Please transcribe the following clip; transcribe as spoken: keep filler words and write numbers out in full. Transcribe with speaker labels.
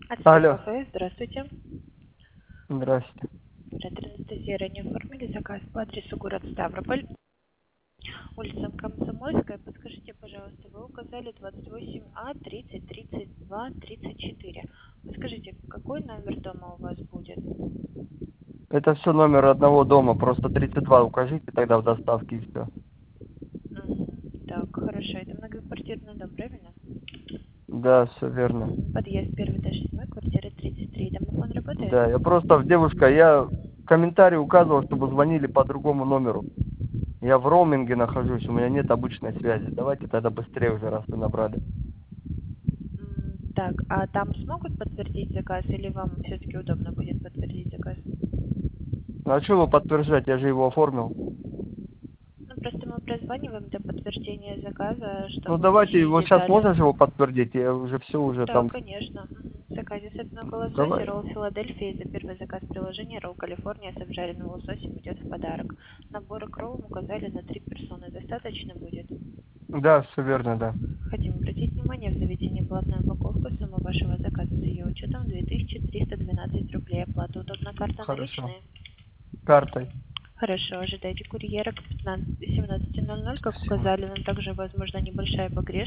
Speaker 1: Алло.
Speaker 2: Кафе, здравствуйте.
Speaker 1: Здрасте.
Speaker 2: Это Анастасия, ранее оформили заказ по адресу город Ставрополь, улица Комсомольская. Подскажите, пожалуйста, вы указали двадцать восемь А тридцать тридцать два тридцать четыре. Подскажите, какой номер дома у вас будет?
Speaker 1: Это все номер одного дома, просто тридцать два укажите тогда в доставке и все.
Speaker 2: Мгм. Так, хорошо, это многоквартирный дом, правильно?
Speaker 1: Да, все верно.
Speaker 2: Подъезд первый этаж седьмой, квартира тридцать три. Домофон работает?
Speaker 1: Да, я просто, девушка, я в комментарии указывал, чтобы звонили по другому номеру. Я в роуминге нахожусь, у меня нет обычной связи. Давайте тогда быстрее уже, раз вы набрали.
Speaker 2: М, Так, а там смогут подтвердить заказ или вам все-таки удобно будет подтвердить заказ?
Speaker 1: Ну а что вы подтверждать, я же его оформил.
Speaker 2: Ну, просто мы прозваниваем для подтверждения заказа,
Speaker 1: Ну
Speaker 2: чтобы
Speaker 1: давайте
Speaker 2: уточнить
Speaker 1: его сейчас
Speaker 2: детали.
Speaker 1: можешь его подтвердить, я уже все уже
Speaker 2: Да,
Speaker 1: там.
Speaker 2: конечно. Мгм. В заказе сытного лосося,
Speaker 1: Давай.
Speaker 2: ролл Филадельфия, за первый заказ приложения, ролл Калифорния с обжаренным лососем идет в подарок. Наборы к роллам указали на три персоны. Достаточно будет?
Speaker 1: Да, все верно, да.
Speaker 2: Хотим обратить внимание, в заведении платная упаковка, сумма вашего заказа с ее учетом две тысячи триста двенадцать рублей. Оплата удобна, карта
Speaker 1: Хорошо.
Speaker 2: наличные?
Speaker 1: Картой.
Speaker 2: Хорошо, ожидайте курьера к пятнадцати семнадцати ноль ноль, как
Speaker 1: Спасибо.
Speaker 2: указали, но также возможна небольшая погрешность.